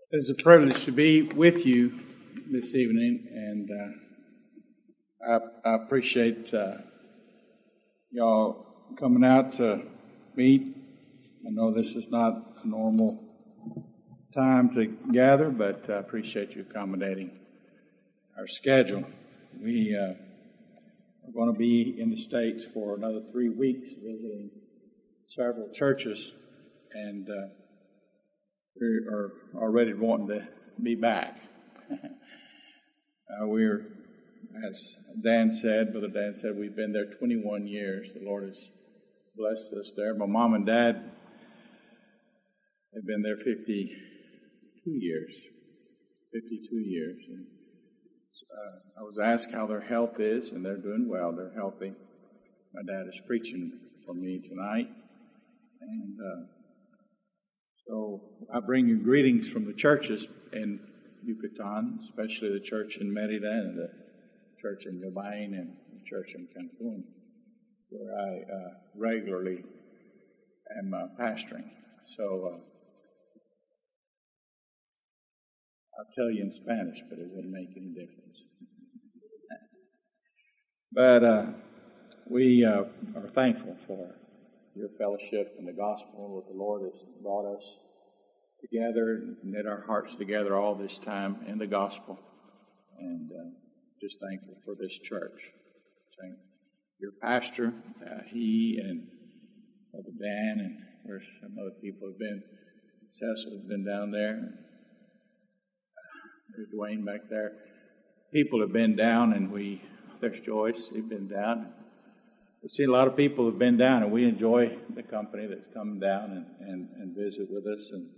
It's a privilege to be with you this evening, and I appreciate y'all coming out to meet. I know this is not a normal time to gather, but I appreciate you accommodating our schedule. We are going to be in the States for another 3 weeks, visiting several churches, and we are already wanting to be back. We're, as Brother Dan said, we've been there 21 years. The Lord has blessed us there. My mom and dad have been there 52 years. And I was asked how their health is, and they're doing well. They're healthy. My dad is preaching for me tonight, and so I bring you greetings from the churches in Yucatan, especially the church in Merida and the church in Gabain and the church in Cancun, where I regularly am pastoring. So I'll tell you in Spanish, but it wouldn't make any difference. But we are thankful for your fellowship in the gospel that the Lord has brought us together and knit our hearts together all this time in the gospel. And just thankful for this church. Your pastor, he and Brother Dan, and where some other people have been. Cecil has been down there. There's Dwayne back there. People have been down, and there's Joyce. They've been down. We've seen a lot of people have been down, and we enjoy the company that's come down and visit with us. And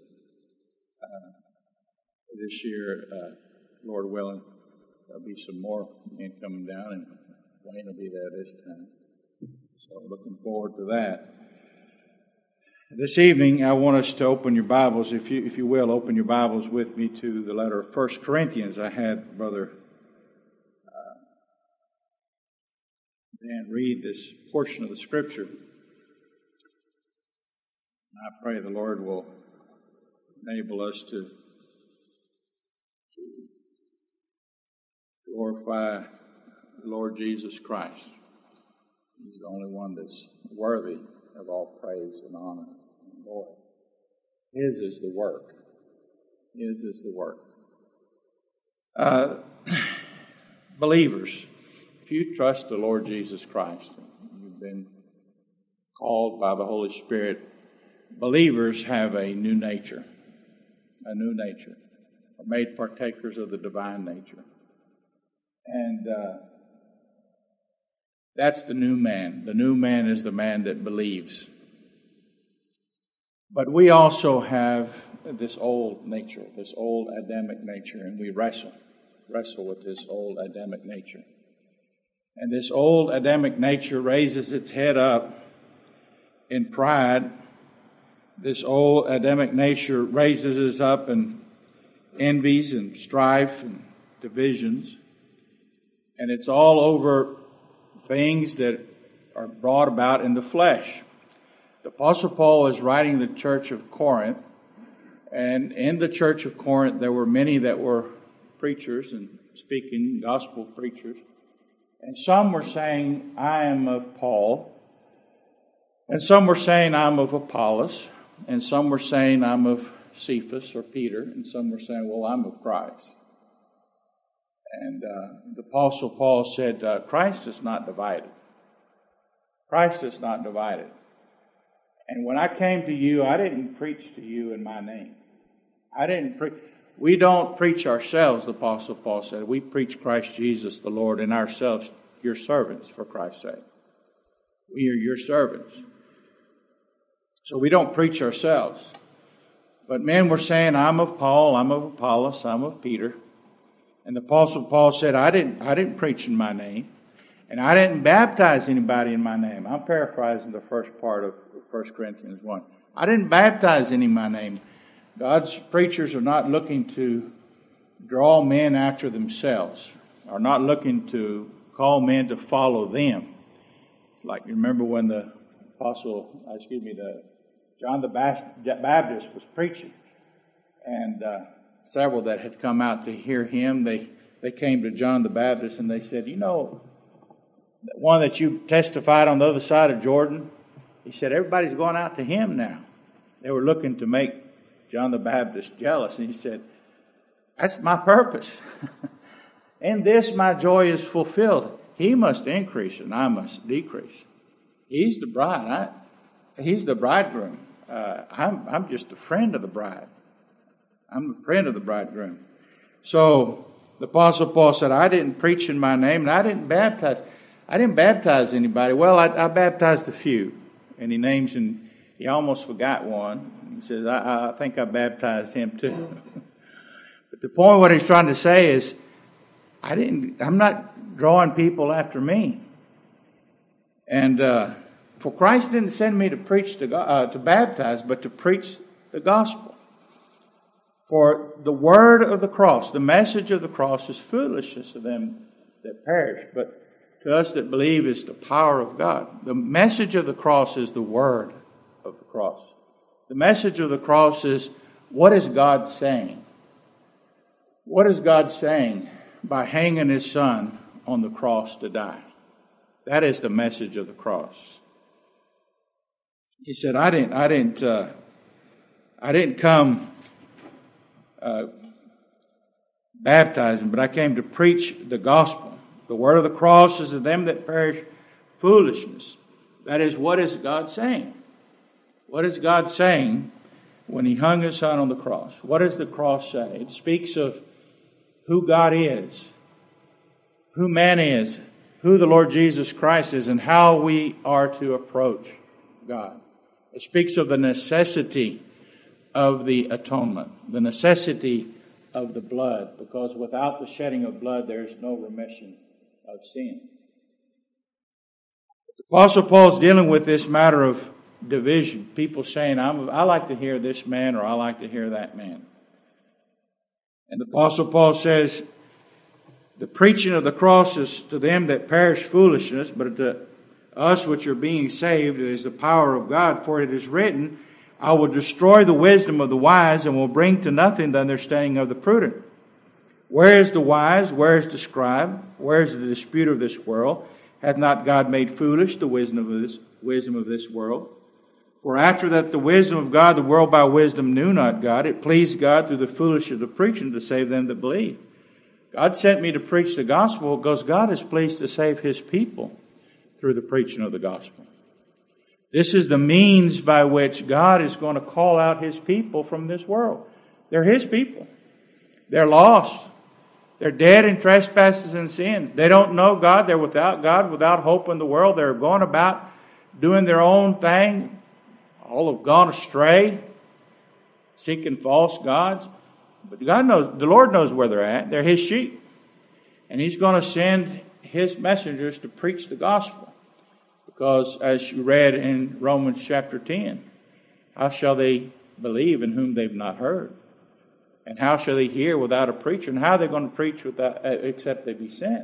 this year, Lord willing, there'll be some more men coming down, and Wayne will be there this time. So looking forward to that. This evening, I want us to open your Bibles, if you will, open your Bibles with me to the letter of 1 Corinthians. I had Brother Dan read this portion of the Scripture. I pray the Lord will enable us to glorify the Lord Jesus Christ. He's the only one that's worthy of all praise and honor and glory. His is the work. His is the work. Believers, if you trust the Lord Jesus Christ, you've been called by the Holy Spirit, believers have a new nature. A new nature. Are made partakers of the divine nature. And that's the new man. The new man is the man that believes. But we also have this old nature, this old Adamic nature, and we wrestle with this old Adamic nature. And this old Adamic nature raises its head up in pride. This old Adamic nature raises us up in envies and strife and divisions. And it's all over things that are brought about in the flesh. The Apostle Paul is writing the church of Corinth, and in the church of Corinth there were many that were preachers and speaking gospel preachers. And some were saying, I am of Paul. And some were saying, I'm of Apollos. And some were saying, I'm of Cephas or Peter. And some were saying, well, I'm of Christ. And the Apostle Paul said, Christ is not divided. Christ is not divided. And when I came to you, I didn't preach to you in my name. We don't preach ourselves, the Apostle Paul said. We preach Christ Jesus the Lord, and ourselves your servants for Christ's sake. We are your servants. So we don't preach ourselves. But men were saying, I'm of Paul, I'm of Apollos, I'm of Peter. And the Apostle Paul said, I didn't preach in my name. And I didn't baptize anybody in my name. I'm paraphrasing the first part of 1 Corinthians 1. I didn't baptize any in my name. God's preachers are not looking to draw men after themselves, are not looking to call men to follow them. Like you remember when John the Baptist was preaching, and several that had come out to hear him. They came to John the Baptist and they said, "You know, the one that you testified on the other side of Jordan," he said, "everybody's going out to him now." They were looking to make John the Baptist jealous. And he said, "That's my purpose. In this my joy is fulfilled. He must increase and I must decrease." He's the bride. He's the bridegroom. I'm just a friend of the bride. I'm a friend of the bridegroom. So the Apostle Paul said, "I didn't preach in my name, and I didn't baptize. I didn't baptize anybody. Well, I baptized a few." And he names, and he almost forgot one. He says, I think I baptized him too. But the point, what he's trying to say is, I'm not drawing people after me. And for Christ didn't send me to preach to baptize, but to preach the gospel. For the word of the cross, the message of the cross, is foolishness to them that perish, but to us that believe is the power of God. The message of the cross is the word of the cross. The message of the cross is, what is God saying? What is God saying by hanging his son on the cross to die? That is the message of the cross. He said, I didn't come baptizing, but I came to preach the gospel. The word of the cross is to them that perish foolishness. That is, what is God saying? What is God saying when he hung his son on the cross? What does the cross say? It speaks of who God is, who man is, who the Lord Jesus Christ is, and how we are to approach God. It speaks of the necessity of the atonement, the necessity of the blood, because without the shedding of blood, there is no remission of sin. The Apostle Paul is dealing with this matter of division. People saying, I like to hear this man, or I like to hear that man. And the Apostle Paul says, the preaching of the cross is to them that perish foolishness, but to us which are being saved, it is the power of God. For it is written, I will destroy the wisdom of the wise and will bring to nothing the understanding of the prudent. Where is the wise? Where is the scribe? Where is the disputer of this world? Hath not God made foolish the wisdom of this world? For after that the wisdom of God, the world by wisdom knew not God, it pleased God through the foolishness of preaching to save them that believe. God sent me to preach the gospel because God is pleased to save his people through the preaching of the gospel. This is the means by which God is going to call out his people from this world. They're his people. They're lost. They're dead in trespasses and sins. They don't know God. They're without God, without hope in the world. They're going about doing their own thing. All have gone astray, seeking false gods. But God knows, the Lord knows where they're at. They're his sheep. And he's going to send his messengers to preach the gospel. Because as you read in Romans chapter 10, how shall they believe in whom they've not heard? And how shall they hear without a preacher? And how are they going to preach without, except they be sent?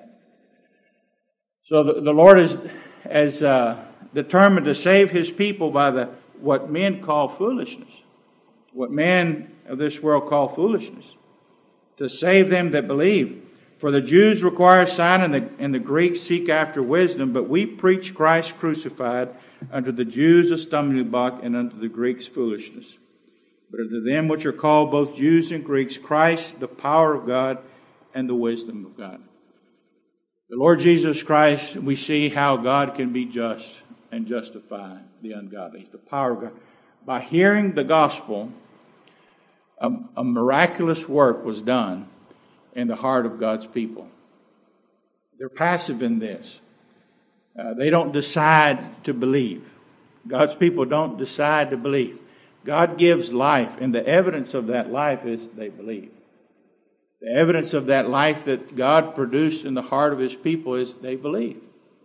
So the Lord is determined to save his people by what men call foolishness. What men of this world call foolishness. To save them that believe. For the Jews require a sign and the Greeks seek after wisdom, but we preach Christ crucified, unto the Jews a stumbling block, and unto the Greeks foolishness. But unto them which are called both Jews and Greeks, Christ, the power of God and the wisdom of God. The Lord Jesus Christ, we see how God can be just and justify the ungodly. It's the power of God. By hearing the gospel, a miraculous work was done in the heart of God's people. They're passive in this. They don't decide to believe. God's people don't decide to believe. God gives life, and the evidence of that life is they believe. The evidence of that life that God produced in the heart of his people is they believe.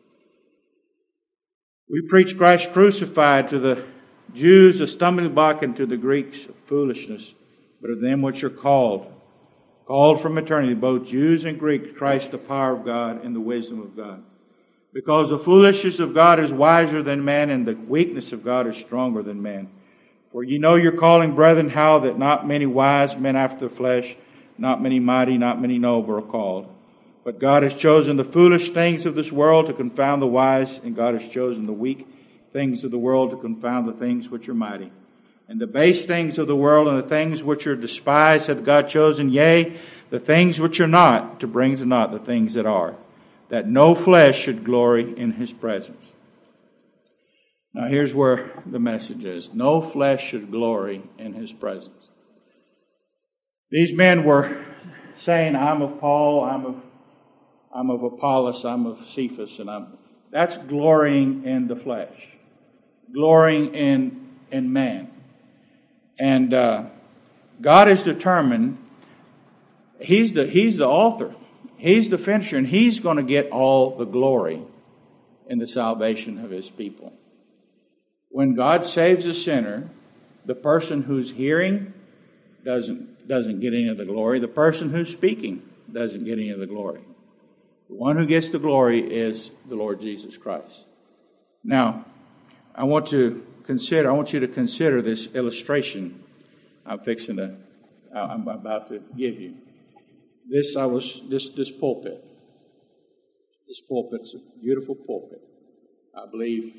We preach Christ crucified, to the Jews a stumbling block, and to the Greeks foolishness. But of them which are called from eternity, both Jews and Greeks, Christ the power of God and the wisdom of God. Because the foolishness of God is wiser than man, and the weakness of God is stronger than man. For ye know your calling, brethren, how that not many wise men after the flesh, not many mighty, not many noble are called. But God has chosen the foolish things of this world to confound the wise, and God has chosen the weak things of the world to confound the things which are mighty. And the base things of the world and the things which are despised hath God chosen, yea, the things which are not, to bring to naught the things that are, that no flesh should glory in his presence. Now here's where the message is. No flesh should glory in his presence. These men were saying, I'm of Paul, I'm of Apollos, I'm of Cephas, and that's glorying in the flesh. Glorying in man. And God is determined, He's the author. He's the finisher, and He's going to get all the glory in the salvation of His people. When God saves a sinner, the person who's hearing doesn't get any of the glory. The person who's speaking doesn't get any of the glory. The one who gets the glory is the Lord Jesus Christ. Now, I want you to consider this illustration I'm about to give you. This pulpit. This pulpit's a beautiful pulpit. I believe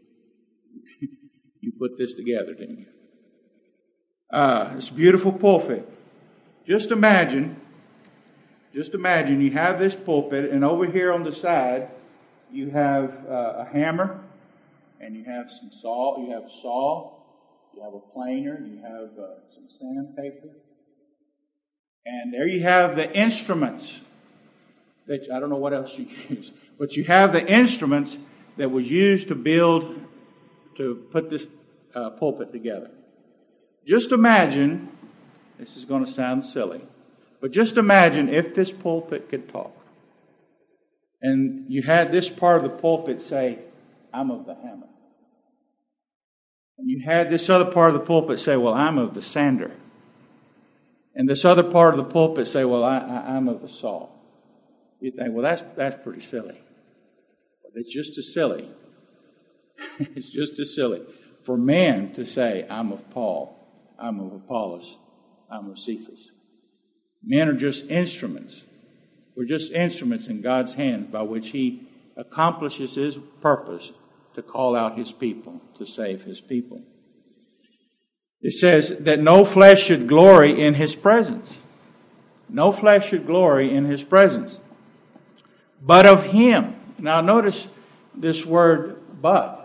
you put this together, didn't you? It's a beautiful pulpit. Just imagine you have this pulpit, and over here on the side you have a hammer, and you have some saw. You have a saw. You have a planer. You have some sandpaper, and there you have the instruments. That I don't know what else you use, but you have the instruments that was used to put this pulpit together. Just imagine, this is going to sound silly, but just imagine if this pulpit could talk. And you had this part of the pulpit say, I'm of the hammer. And you had this other part of the pulpit say, well, I'm of the sander. And this other part of the pulpit say, well, I'm of the saw. You think, well, that's pretty silly. But it's just as silly. It's just as silly for man to say, I'm of Paul, I'm of Apollos, I'm of Cephas. Men are just instruments. We're just instruments in God's hands by which He accomplishes His purpose to call out His people, to save His people. It says that no flesh should glory in His presence. No flesh should glory in His presence, but of Him. Now notice this word, but.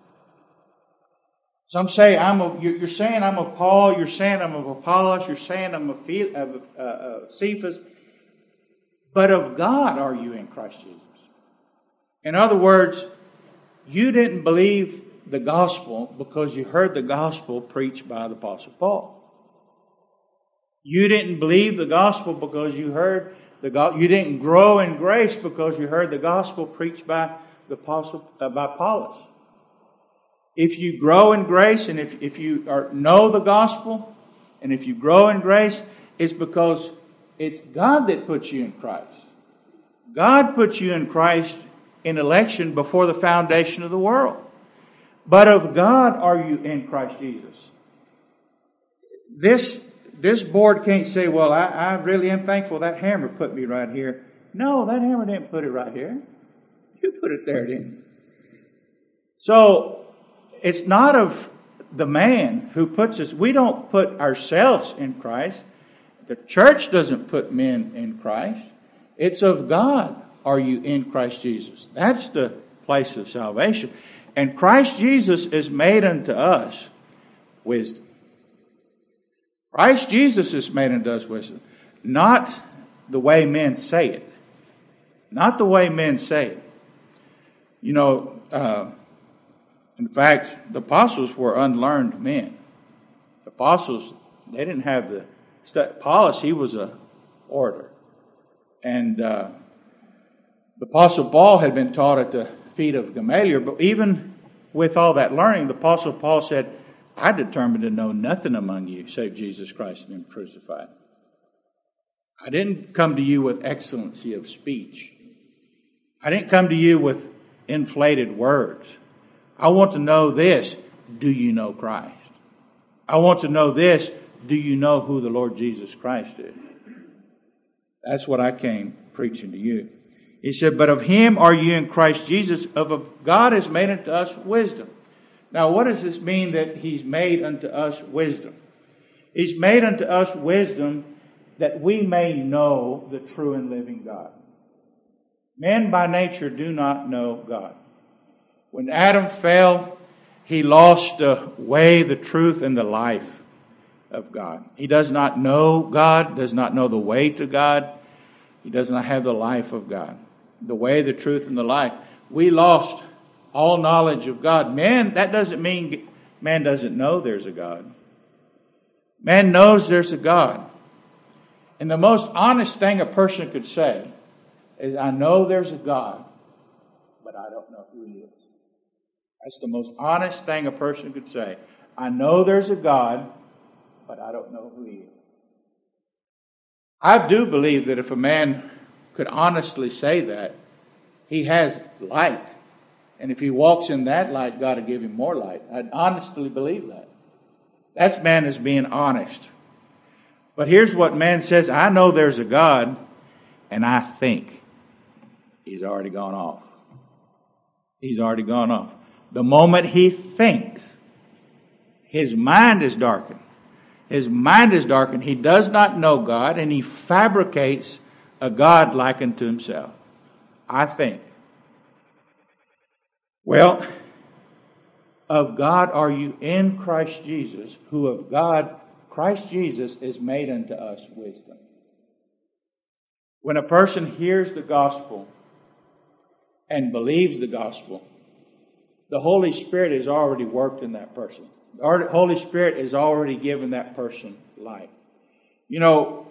Some say, you're saying I'm of Paul, you're saying I'm of Apollos, you're saying I'm of Cephas, but of God are you in Christ Jesus. In other words, you didn't believe the gospel because you heard the gospel preached by the Apostle Paul. You didn't believe the gospel because you heard you didn't grow in grace because you heard the gospel preached by the Apostle by Apollos. If you grow in grace, and if you know the gospel, and if you grow in grace, it's because it's God that puts you in Christ. God puts you in Christ in election before the foundation of the world. But of God are you in Christ Jesus. This board can't say, well, I really am thankful that hammer put me right here. No, that hammer didn't put it right here. You put it there, didn't you? So, it's not of the man who puts us. We don't put ourselves in Christ. The church doesn't put men in Christ. It's of God are you in Christ Jesus. That's the place of salvation. And Christ Jesus is made unto us wisdom. Christ Jesus is made unto us wisdom. Not the way men say it. Not the way men say it. You know, in fact, the apostles were unlearned men. The apostles, they didn't have the Apollos, he was an orator. And the apostle Paul had been taught at the feet of Gamaliel. But even with all that learning, the apostle Paul said, I determined to know nothing among you save Jesus Christ and Him crucified. I didn't come to you with excellency of speech. I didn't come to you with inflated words. I want to know this. Do you know Christ? I want to know this. Do you know who the Lord Jesus Christ is? That's what I came preaching to you. He said, but of him are you in Christ Jesus, of God has made unto us wisdom. Now, what does this mean that he's made unto us wisdom? He's made unto us wisdom that we may know the true and living God. Men by nature do not know God. When Adam fell, he lost the way, the truth, and the life of God. He does not know God, does not know the way to God. He does not have the life of God. The way, the truth, and the life. We lost all knowledge of God. Man, that doesn't mean man doesn't know there's a God. Man knows there's a God. And the most honest thing a person could say is, I know there's a God, but I don't know who he is. That's the most honest thing a person could say. I know there's a God, but I don't know who he is. I do believe that if a man could honestly say that, he has light. And if he walks in that light, God will give him more light. I honestly believe that. That's man as being honest. But here's what man says. I know there's a God, and I think. He's already gone off. He's already gone off. The moment he thinks, his mind is darkened. His mind is darkened. He does not know God, and he fabricates a God like unto himself. I think. Well, of God are you in Christ Jesus, who of God, Christ Jesus, is made unto us wisdom. When a person hears the gospel and believes the gospel, the Holy Spirit has already worked in that person. The Holy Spirit has already given that person life. You know,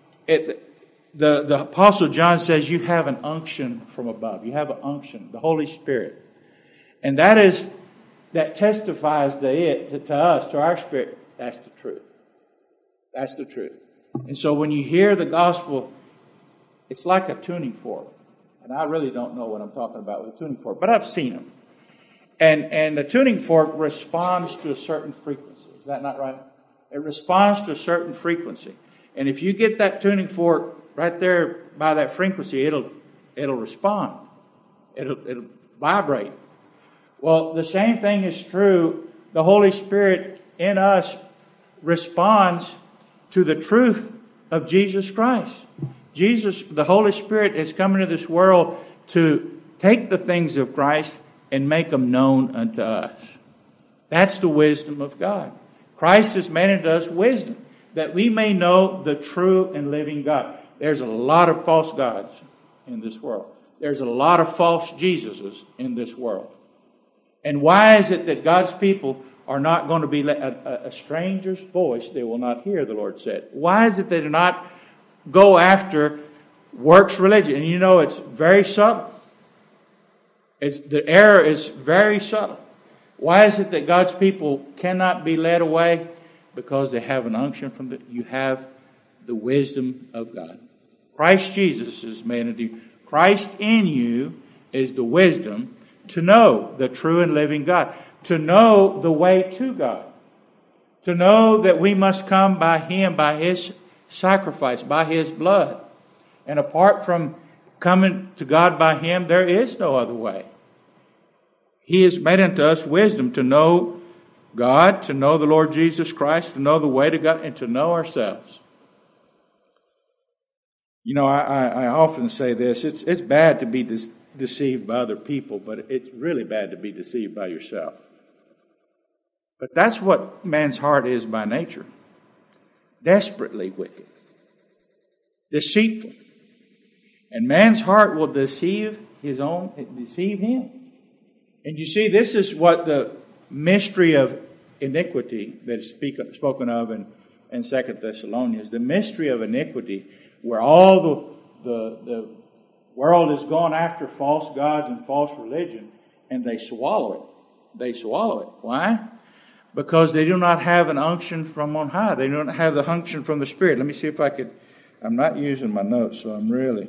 the Apostle John says you have an unction from above. You have an unction, the Holy Spirit. And that testifies to us, to our spirit, that's the truth. That's the truth. And so when you hear the gospel, it's like a tuning fork. And I really don't know what I'm talking about with a tuning fork, but I've seen them. And the tuning fork responds to a certain frequency. Is that not right? It responds to a certain frequency. And if you get that tuning fork right there by that frequency, it'll respond. It'll vibrate. Well, the same thing is true. The Holy Spirit in us responds to the truth of Jesus Christ. The Holy Spirit has come into this world to take the things of Christ and make them known unto us. That's the wisdom of God. Christ has made unto us wisdom, that we may know the true and living God. There's a lot of false gods in this world. There's a lot of false Jesuses in this world. And why is it that God's people are not going to be a stranger's voice they will not hear, the Lord said? Why is it they do not go after works religion? And you know, it's very subtle. The error is very subtle. Why is it that God's people cannot be led away? Because they have an unction you have the wisdom of God. Christ Jesus is made unto you. Christ in you is the wisdom to know the true and living God. To know the way to God. To know that we must come by Him, by His sacrifice, by His blood. And apart from coming to God by Him, there is no other way. He has made unto us wisdom to know God, to know the Lord Jesus Christ, to know the way to God, and to know ourselves. You know, I often say this. It's bad to be deceived by other people, but it's really bad to be deceived by yourself. But that's what man's heart is by nature. Desperately wicked. Deceitful. And man's heart will deceive him. And you see, this is what the mystery of iniquity that is spoken of in 2 Thessalonians. The mystery of iniquity, where all the world has gone after false gods and false religion, and they swallow it. They swallow it. Why? Because they do not have an unction from on high. They don't have the unction from the Spirit. Let me see if I could. I'm not using my notes, so I'm really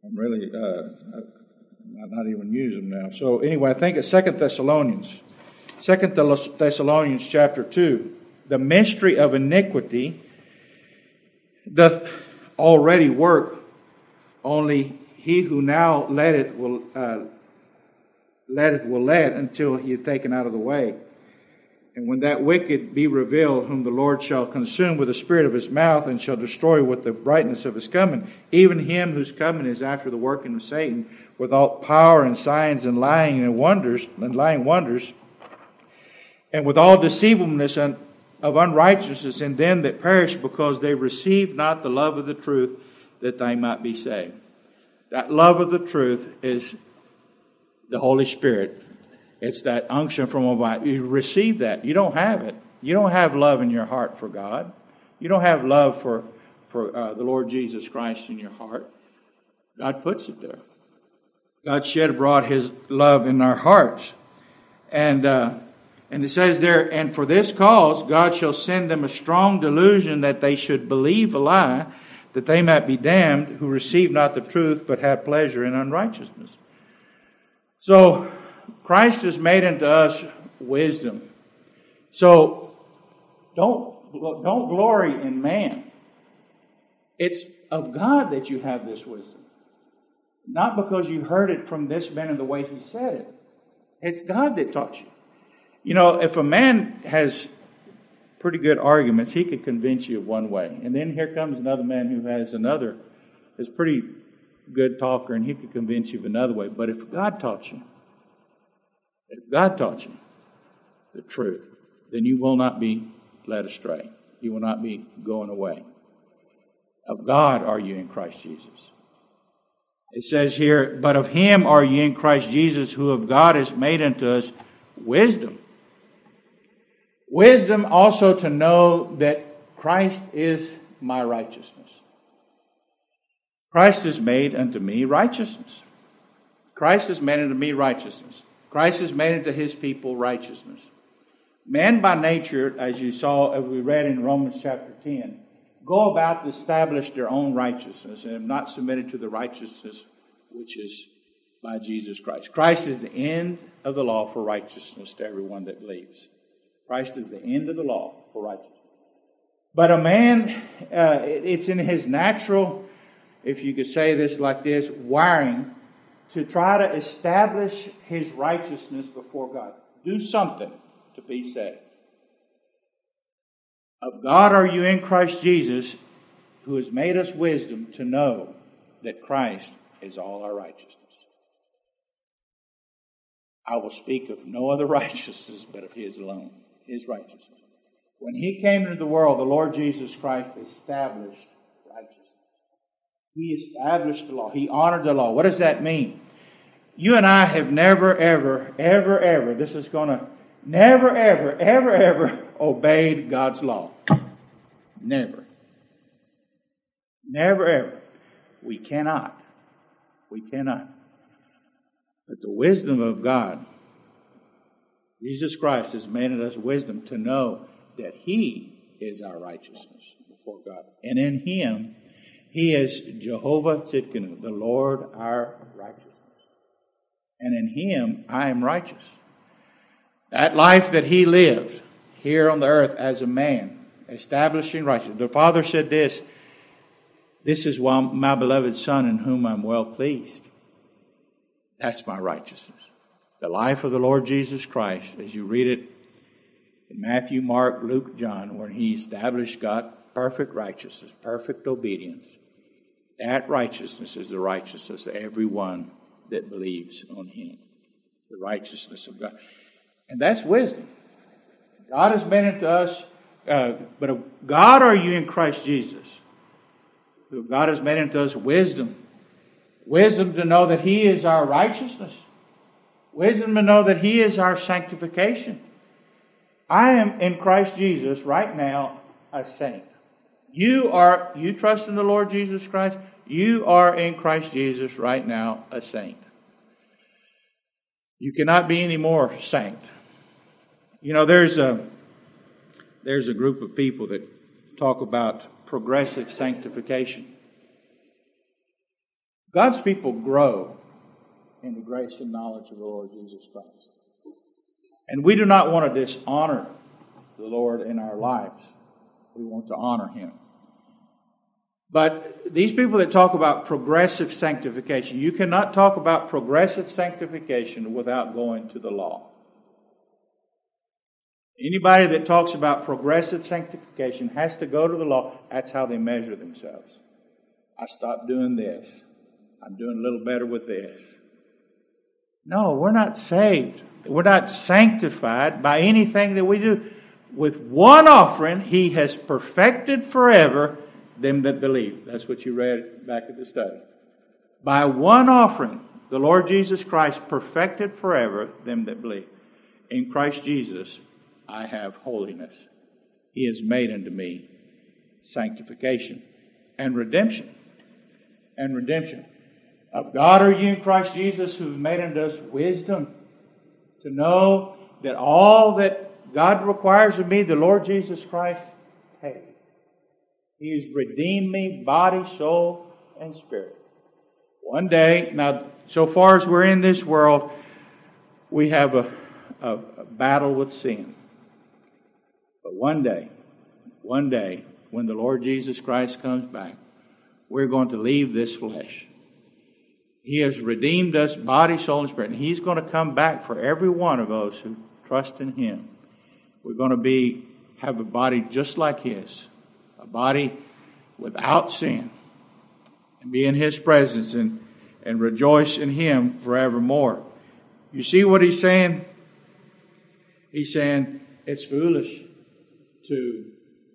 not even using them now. So anyway, I think it's 2 Thessalonians. 2 Thessalonians chapter 2, the mystery of iniquity doth already work, only he who now letteth will let until he is taken out of the way. And when that wicked be revealed, whom the Lord shall consume with the spirit of his mouth, and shall destroy with the brightness of his coming, even him whose coming is after the working of Satan, with all power and signs and lying wonders, and with all deceivableness of unrighteousness in them that perish, because they receive not the love of the truth, that they might be saved. That love of the truth is the Holy Spirit. It's that unction from above. You receive that. You don't have it. You don't have love in your heart for God. You don't have love for the Lord Jesus Christ in your heart. God puts it there. God shed abroad His love in our hearts. And it says there, and for this cause God shall send them a strong delusion, that they should believe a lie, that they might be damned, who receive not the truth, but have pleasure in unrighteousness. So Christ has made unto us wisdom. So don't glory in man. It's of God that you have this wisdom. Not because you heard it from this man in the way he said it. It's God that taught you. You know, if a man has pretty good arguments, he could convince you of one way. And then here comes another man who is pretty good talker, and he could convince you of another way. But if God taught you the truth, then you will not be led astray. You will not be going away. Of God are you in Christ Jesus. It says here, but of Him are ye in Christ Jesus, who of God is made unto us wisdom. Wisdom also to know that Christ is my righteousness. Christ is made unto me righteousness. Christ is made unto me righteousness. Christ is made unto His people righteousness. Man by nature, as you saw, as we read in Romans chapter 10, go about to establish their own righteousness and have not submitted to the righteousness which is by Jesus Christ. Christ is the end of the law for righteousness to everyone that believes. Christ is the end of the law for righteousness. But a man, it's in his natural, if you could say this like this, wiring to try to establish his righteousness before God. Do something to be saved. Of God are you in Christ Jesus, who has made us wisdom to know that Christ is all our righteousness. I will speak of no other righteousness but of His alone, His righteousness. When He came into the world, the Lord Jesus Christ established righteousness. He established the law. He honored the law. What does that mean? You and I have never, ever obeyed God's law. Never. Never, ever. We cannot. We cannot. But the wisdom of God, Jesus Christ has made us wisdom to know that He is our righteousness before God. And in Him, He is Jehovah Tzidkenu, the Lord our righteousness. And in Him, I am righteous. That life that He lived here on the earth as a man, establishing righteousness. The Father said this is my beloved Son in whom I'm well pleased. That's my righteousness. The life of the Lord Jesus Christ, as you read it in Matthew, Mark, Luke, John, where He established God perfect righteousness, perfect obedience. That righteousness is the righteousness of everyone that believes on Him. The righteousness of God. And that's wisdom. God has made it to us, but of God are you in Christ Jesus. God has made unto us wisdom. Wisdom to know that He is our righteousness. Wisdom to know that He is our sanctification. I am in Christ Jesus right now a saint. You trust in the Lord Jesus Christ. You are in Christ Jesus right now a saint. You cannot be any more saint. You know, there's a group of people that talk about progressive sanctification. God's people grow in the grace and knowledge of the Lord Jesus Christ. And we do not want to dishonor the Lord in our lives. We want to honor Him. But these people that talk about progressive sanctification, you cannot talk about progressive sanctification without going to the law. Anybody that talks about progressive sanctification has to go to the law. That's how they measure themselves. I stopped doing this. I'm doing a little better with this. No, we're not saved. We're not sanctified by anything that we do. With one offering, He has perfected forever them that believe. That's what you read back at the study. By one offering, the Lord Jesus Christ perfected forever them that believe. In Christ Jesus, I have holiness. He has made unto me sanctification and redemption. And redemption. Of God are you in Christ Jesus, who made unto us wisdom to know that all that God requires of me, the Lord Jesus Christ paid. He has redeemed me, body, soul, and spirit. One day, now, so far as we're in this world, we have a battle with sin. But one day, when the Lord Jesus Christ comes back, we're going to leave this flesh. He has redeemed us, body, soul, and spirit. And He's going to come back for every one of us who trust in Him. We're going to have a body just like His. A body without sin. And be in His presence and rejoice in Him forevermore. You see what He's saying? He's saying it's foolish to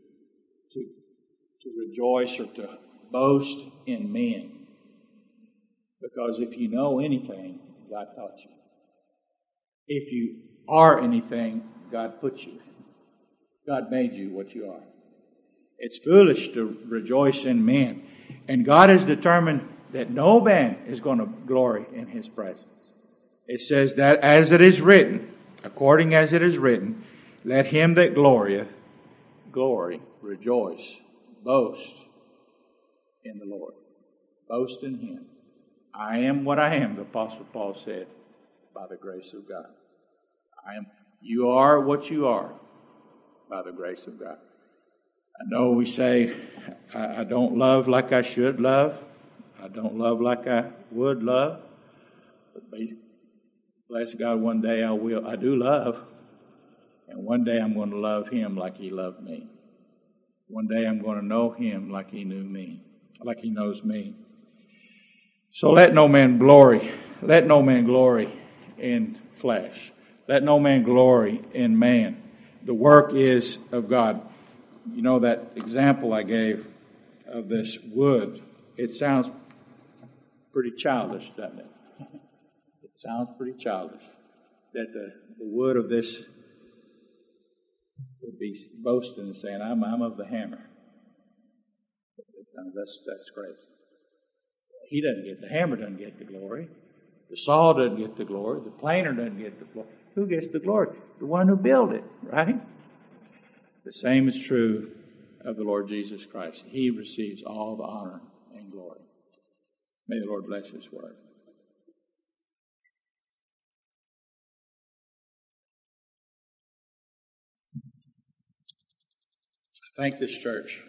rejoice or to boast in men. Because if you know anything, God taught you. If you are anything, God put you. God made you what you are. It's foolish to rejoice in men. And God has determined that no man is going to glory in His presence. It says that as it is written, according as it is written, let him that glorieth glory, rejoice, boast in the Lord. Boast in Him. I am what I am, the Apostle Paul said, by the grace of God. You are what you are by the grace of God. I know we say, I don't love like I should love. I don't love like I would love. But bless God, one day I will. I do love. And one day I'm going to love Him like He loved me. One day I'm going to know Him like He knew me, like He knows me. So let no man glory. Let no man glory in flesh. Let no man glory in man. The work is of God. You know that example I gave of this wood, it sounds pretty childish, doesn't it? It sounds pretty childish that the wood of this would be boasting and saying, I'm of the hammer. That's crazy. He doesn't get, the hammer doesn't get the glory. The saw doesn't get the glory. The planer doesn't get the glory. Who gets the glory? The one who built it, right? The same is true of the Lord Jesus Christ. He receives all the honor and glory. May the Lord bless His word. I thank this church